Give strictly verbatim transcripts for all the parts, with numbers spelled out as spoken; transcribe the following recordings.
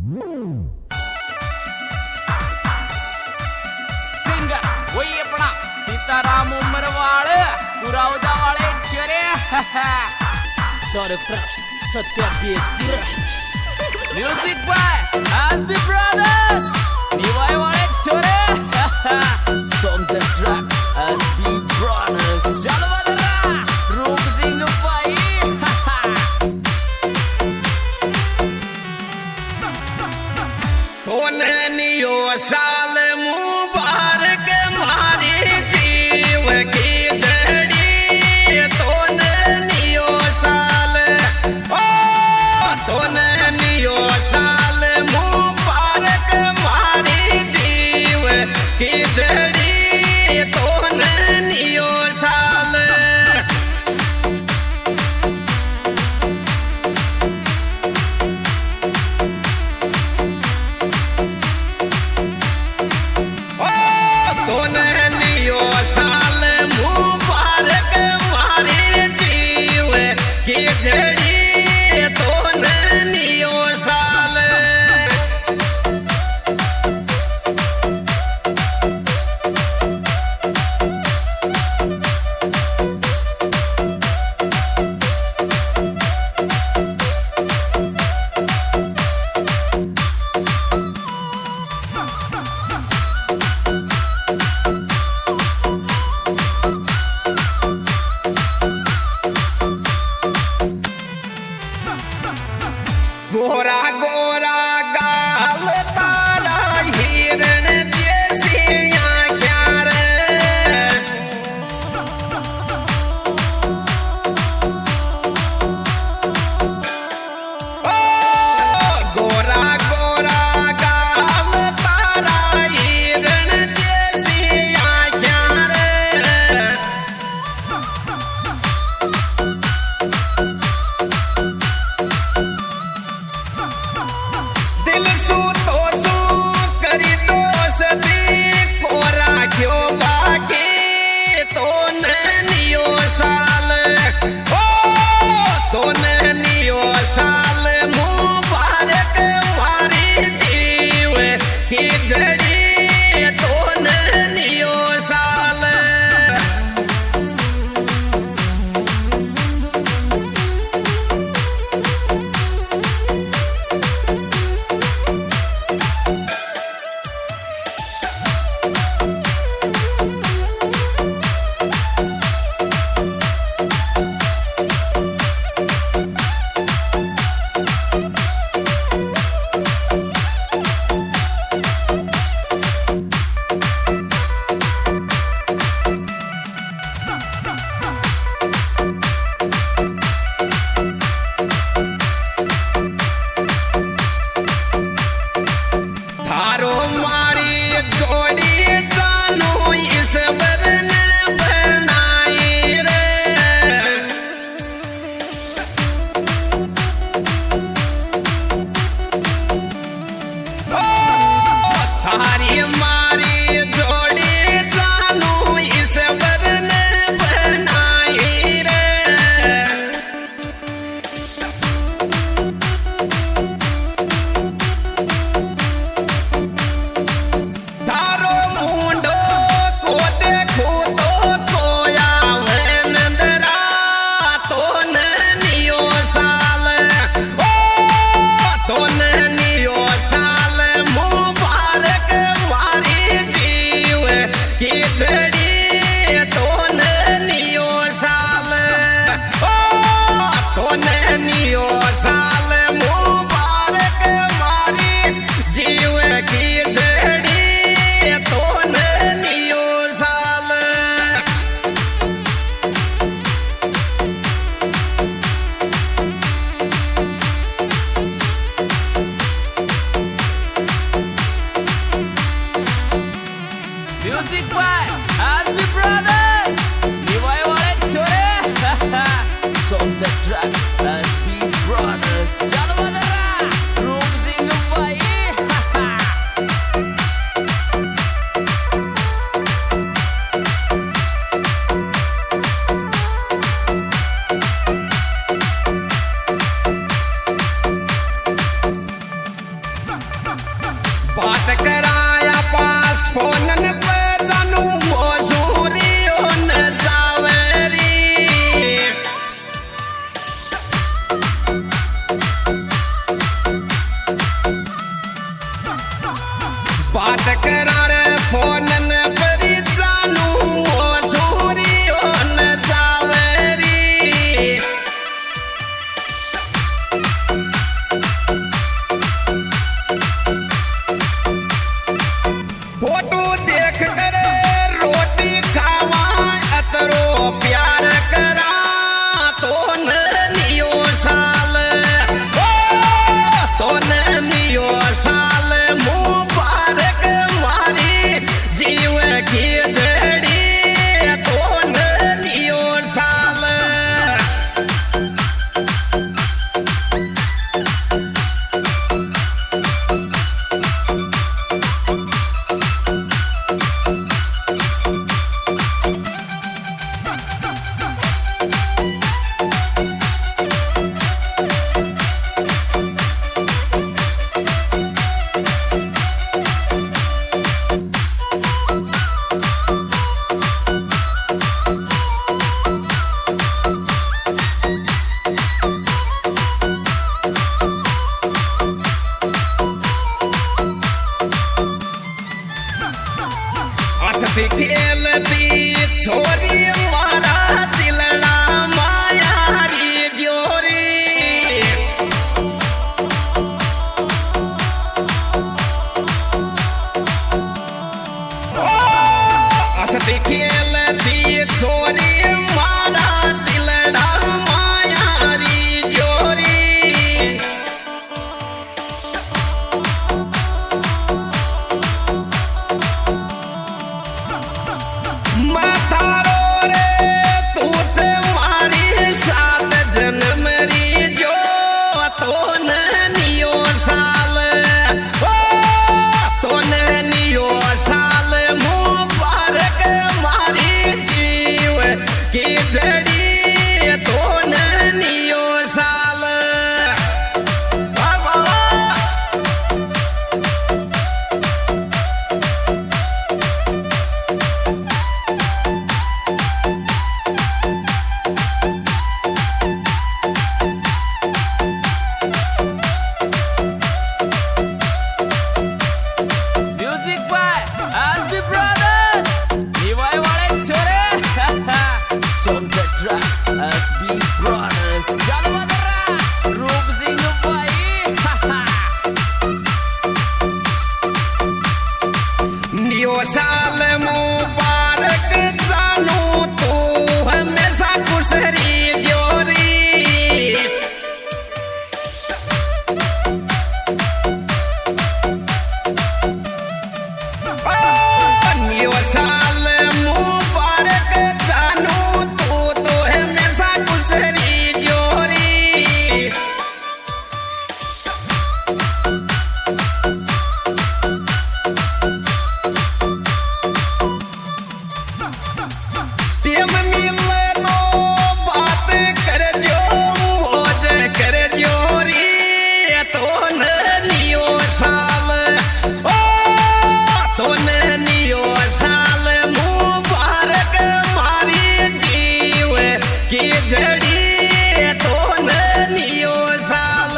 Singer वही अपना सीताराम उमरवाल पुरावदा वाले चरे Sorry, Satya music by SB brothers निवाय वाले चरे From the track SB Brothers. चलो बदरा रूप सिंह भाई नियो साल मुबारक मारी जीव की जड़ी तोन नियो साल ओ तोन नियो साल मुबारक मारी जीव की जड़ी तोन नियो साल बात कराया पास फोनन पे जानू मजूरी ओन जावेरी बात करा रे फोनन पर जानू मजूरी ओन जावेरी फोटो देख कर रोटी खावा अतरो प्यार करा तो नियो साल ओ तो नियो साल मुबारक मारी जीव की जड़ी तो नियो साल हंसती खेलती छोरी मारा दिलड़ा मायारी जोरी ओ हंसती खेलती छोरी मारा दिलड़ा मायारी जोरी मातारो रे तुझे मारी सात जन्म री जो तो नियो साल ओ तो नियो साल मुबारक मारी जीव की जड़ी तो नियो साल वाह वाह Music by S B Brothers. Niwai wale chore. On the track, S B Brothers. Chalo madara. Roop Singh bhai. नियो साल मुबारक जानू तू हमेशा खुश रही जोरी ओ, नियो साल मुबारक जानू तू तो हमेशा खुश रही जोरी टेम मिले तो बात कर जो मौज कर जोरी तो नियो साल ओ तो नियो साल मुबारक मारी जीव की जड़ी तो नियो साल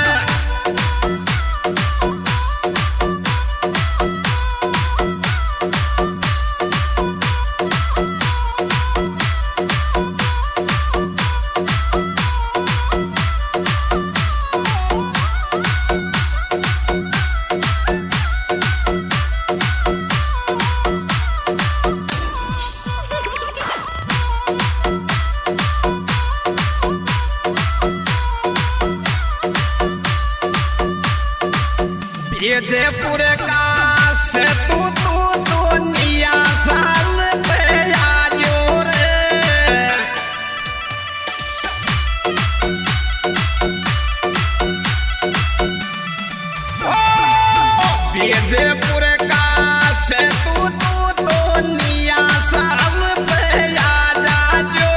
जयपुर का से तू तू दुनिया साल पे आजो रे ओ जयपुर का से तू तू दुनिया साल पे आ जाजो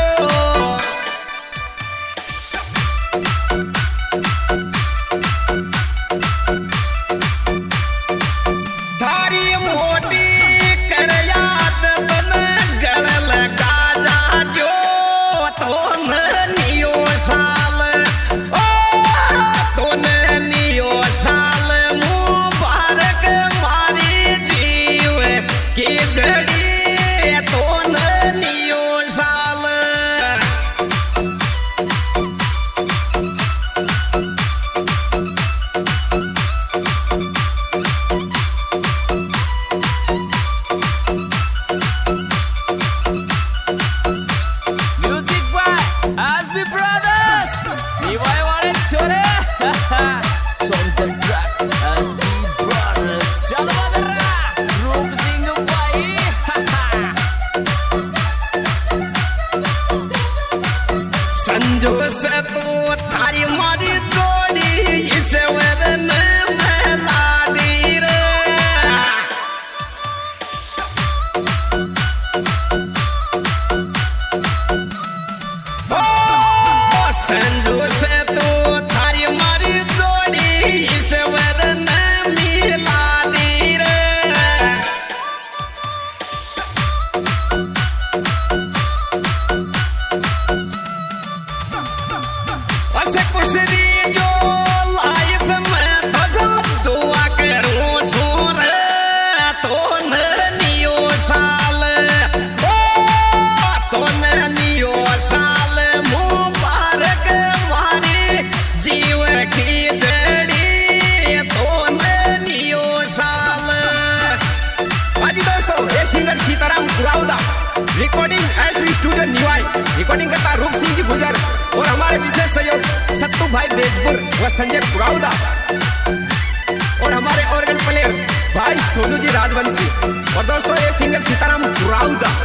स्टूडियो निवाई, रिकॉर्डिंग करता रूप सिंह जी गुजर और हमारे विशेष सहयोग सत्तू भाई बेजपुर व संजय पुराउदा और हमारे ऑर्गन प्लेयर भाई सोनू जी राजवंशी और दोस्तों ये सिंगर सीताराम पुराउदा।